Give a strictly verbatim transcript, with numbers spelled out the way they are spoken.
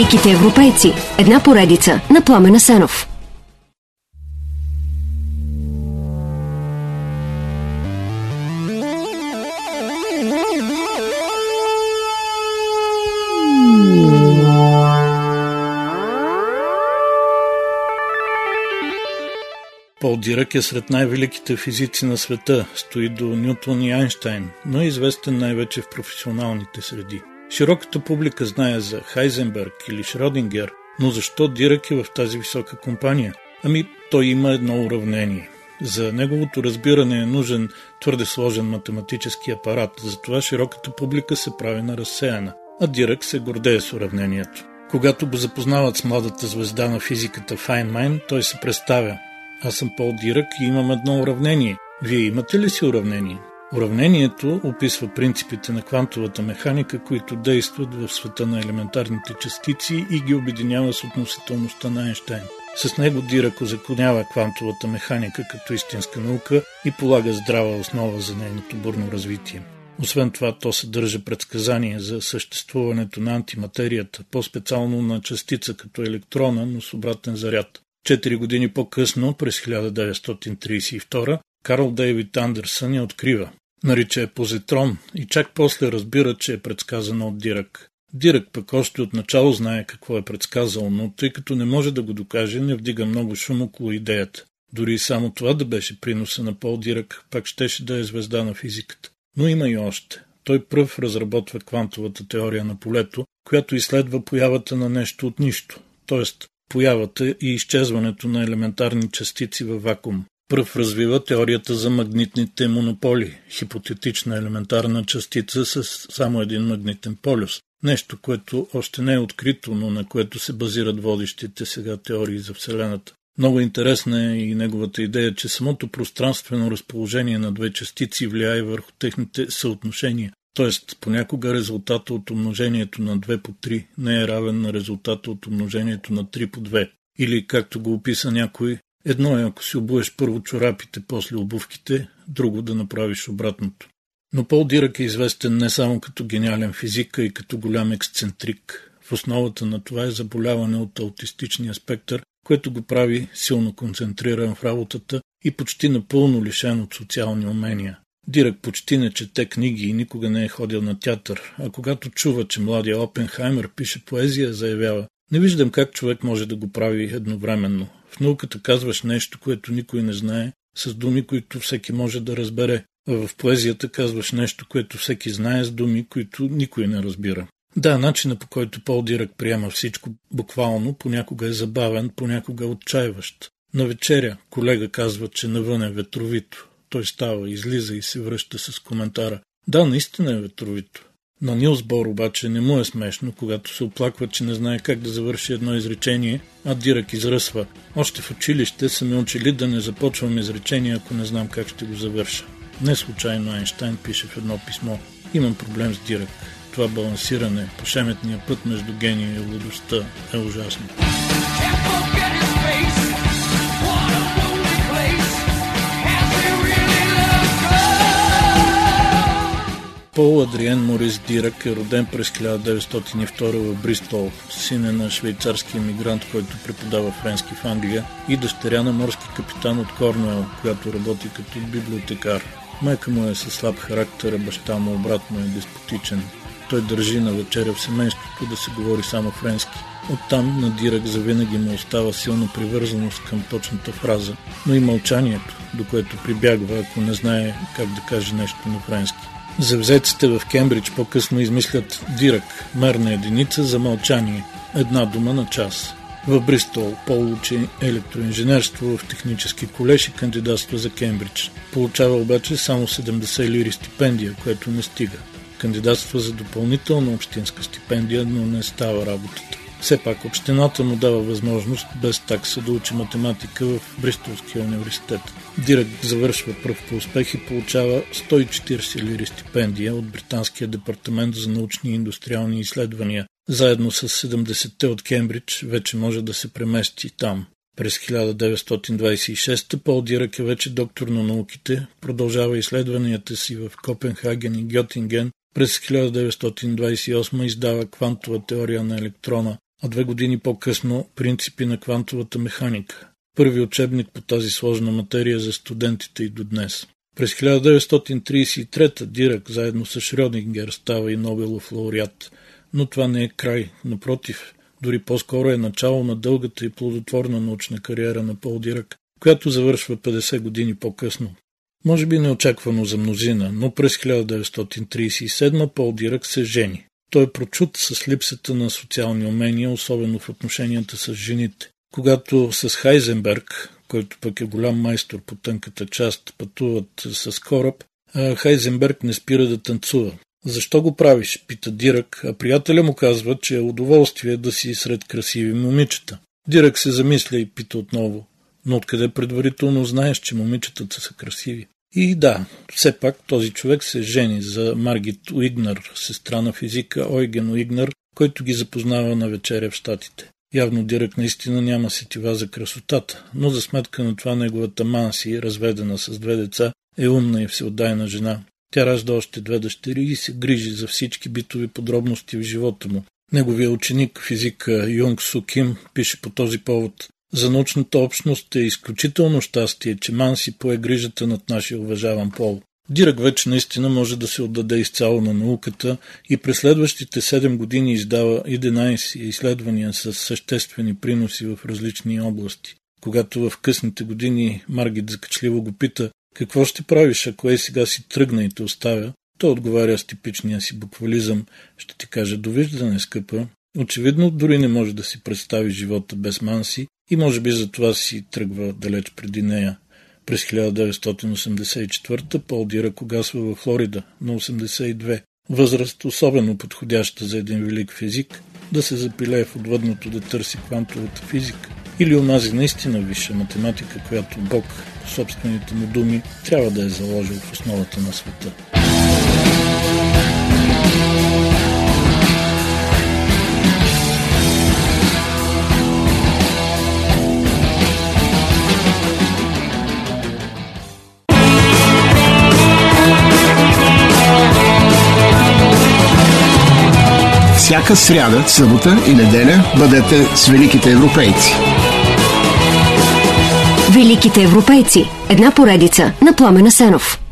Великите европейци. Една поредица на Пламен Асенов. Пол Дирак е сред най-великите физици на света, стои до Нютон и Айнщайн, но е известен най-вече в професионалните среди. Широката публика знае за Хайзенберг или Шродингер, но защо Дирак е в тази висока компания? Ами, той има едно уравнение. За неговото разбиране е нужен твърде сложен математически апарат, затова широката публика се прави на разсеяна, а Дирак се гордее с уравнението. Когато го запознават с младата звезда на физиката Файнмайн, той се представя: аз съм Пол Дирак и имам едно уравнение. Вие имате ли си уравнение? Уравнението описва принципите на квантовата механика, които действат в света на елементарните частици и ги обединява с относителността на Айнщайн. С него Дирак узаконява квантовата механика като истинска наука и полага здрава основа за нейното бурно развитие. Освен това, то съдържа предсказания за съществуването на антиматерията, по-специално на частица като електрона, но с обратен заряд. Четири години по-късно, през хиляда деветстотин тридесет и втора, Карл Дейвид Андерсън я открива. Нарича я позитрон и чак после разбира, че е предсказана от Дирак. Дирак пък още отначало знае какво е предсказал, но тъй като не може да го докаже, не вдига много шум около идеята. Дори само това да беше приноса на Пол Дирак, пак щеше да е звезда на физиката. Но има и още. Той пръв разработва квантовата теория на полето, която изследва появата на нещо от нищо, т.е. появата и изчезването на елементарни частици във вакуум. Пръв развива теорията за магнитните монополи, хипотетична елементарна частица с само един магнитен полюс. Нещо, което още не е открито, но на което се базират водещите сега теории за Вселената. Много интересна е и неговата идея, че самото пространствено разположение на две частици влияе върху техните съотношения. Тоест, понякога резултата от умножението на две по три не е равен на резултата от умножението на три по две. Или, както го описа някой, едно е ако си обуеш първо чорапите, после обувките, друго да направиш обратното. Но Пол Дирак е известен не само като гениален физик, а и като голям ексцентрик. В основата на това е заболяване от аутистичния спектър, което го прави силно концентриран в работата и почти напълно лишен от социални умения. Дирак почти не чете книги и никога не е ходил на театър, а когато чува, че младия Опенхаймер пише поезия, заявява: не виждам как човек може да го прави едновременно. В науката казваш нещо, което никой не знае, с думи, които всеки може да разбере, а в поезията казваш нещо, което всеки знае, с думи, които никой не разбира. Да, начинът, по който Пол Дирак приема всичко буквално, понякога е забавен, понякога отчаиващ. На вечеря колега казва, че навън е ветровито. Той става, излиза и се връща с коментара: да, наистина е ветровито. На Нилс Бор обаче не му е смешно, когато се оплаква, че не знае как да завърши едно изречение, а Дирак изръсва: още в училище са ме учили да не започвам изречение, ако не знам как ще го завърша. Не случайно Айнщайн пише в едно писмо: имам проблем с Дирак. Това балансиране по шеметния път между гения и лудостта е ужасно. Пол Адриен Морис Дирак е роден през хиляда деветстотин и втора в Бристол, син е на швейцарски емигрант, който преподава френски в Англия, и дъщеря на морски капитан от Корнуел, която работи като библиотекар. Майка му е със слаб характер, а баща му обратно е деспотичен. Той държи на вечеря в семейството да се говори само френски. Оттам на Дирак завинаги му остава силна привързаност към точната фраза, но и мълчанието, до което прибягва, ако не знае как да каже нещо на френски. Завзеците в Кембридж по-късно измислят Дирак – мерна единица за мълчание, една дума на час. В Бристол Пол учи електроинженерство в технически колеж и кандидатства за Кембридж. Получава обаче само седемдесет лири стипендия, което не стига. Кандидатства за допълнителна общинска стипендия, но не става работата. Все пак общината му дава възможност без такса да учи математика в Бристолския университет. Дирак завършва пръв по успех и получава сто и четиридесет лири стипендия от Британския департамент за научни и индустриални изследвания. Заедно с седемдесетте от Кембридж вече може да се премести там. През хиляда деветстотин двадесет и шеста Пол Дирак е вече доктор на науките, продължава изследванията си в Копенхаген и Гьотинген. През хиляда деветстотин двадесет и осма издава квантова теория на електрона, а две години по-късно принципи на квантовата механика. Първи учебник по тази сложна материя за студентите и до днес. През хиляда деветстотин тридесет и трета Дирак заедно с Шрьодингер става и Нобелов лауреат. Но това не е край. Напротив, дори по-скоро е начало на дългата и плодотворна научна кариера на Пол Дирак, която завършва петдесет години по-късно. Може би неочаквано за мнозина, но през хиляда деветстотин тридесет и седма Пол Дирак се жени. Той е прочут с липсата на социални умения, особено в отношенията с жените. Когато с Хайзенберг, който пък е голям майстор по тънката част, пътуват с кораб, Хайзенберг не спира да танцува. Защо го правиш? Пита Дирак, а приятеля му казва, че е удоволствие да си сред красиви момичета. Дирак се замисля и пита отново, но откъде предварително знаеш, че момичетата са красиви? И да, все пак този човек се жени за Маргит Уигнер, сестра на физика Ойген Уигнер, който ги запознава на вечеря в Щатите. Явно Дирак наистина няма сетива за красотата, но за сметка на това неговата Манси, разведена с две деца, е умна и всеотдайна жена. Тя ражда още две дъщери и се грижи за всички битови подробности в живота му. Неговия ученик, физика Юнг Су Ким, пише по този повод: за научната общност е изключително щастие, че Манси пое грижата над нашия уважаван пол. Дирак вече наистина може да се отдаде изцяло на науката и през следващите седем години издава единайсет изследвания с съществени приноси в различни области. Когато в късните години Маргит закачливо го пита: какво ще правиш, ако е сега си тръгна и те оставя, той отговаря с типичния си буквализъм: ще ти кажа довиждане, скъпа. Очевидно дори не може да си представи живота без Манси и може би за това си тръгва далеч преди нея. През хиляда деветстотин осемдесет и четвърта Пол Дирак угасва във Флорида на осемдесет и две. Възраст особено подходяща за един велик физик да се запилее в отвъдното да търси квантовата физика или онази наистина висша математика, която Бог, по собствените му думи, трябва да е заложил в основата на света. Всяка сряда, събота и неделя бъдете с великите европейци. Великите европейци. Една поредица на Пламен Асенов.